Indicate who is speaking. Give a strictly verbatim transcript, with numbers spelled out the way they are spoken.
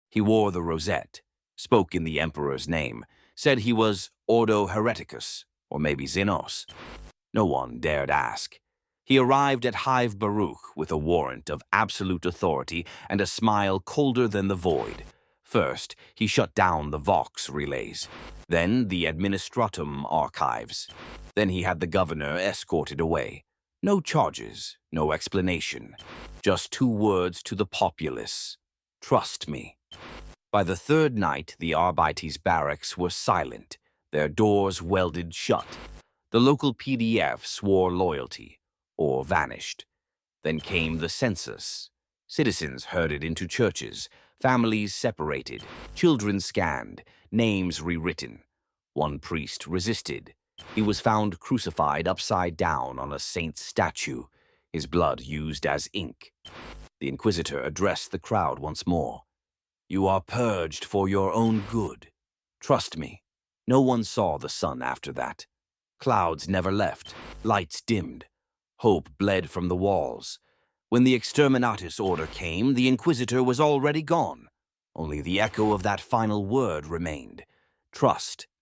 Speaker 1: He wore the rosette, spoke in the emperor's name, said he was Ordo Hereticus, or maybe Xenos. No one dared ask. He arrived at Hive Baruch with a warrant of absolute authority and a smile colder than the void. First, he shut down the Vox relays, then the Administratum archives. Then he had the governor escorted away. No charges, no explanation, just two words to the populace. Trust me. By the third night, the Arbites barracks were silent, their doors welded shut. The local P D F swore loyalty, or vanished. Then came the census. Citizens herded into churches, families separated, children scanned, names rewritten. One priest resisted. He was found crucified upside down on a saint's statue, his blood used as ink. The inquisitor addressed the crowd once more. You are purged for your own good. Trust me. No one saw the sun after that. Clouds never left, lights dimmed. Hope bled from the walls. When the exterminatus order came, the inquisitor was already gone. Only the echo of that final word remained. Trust.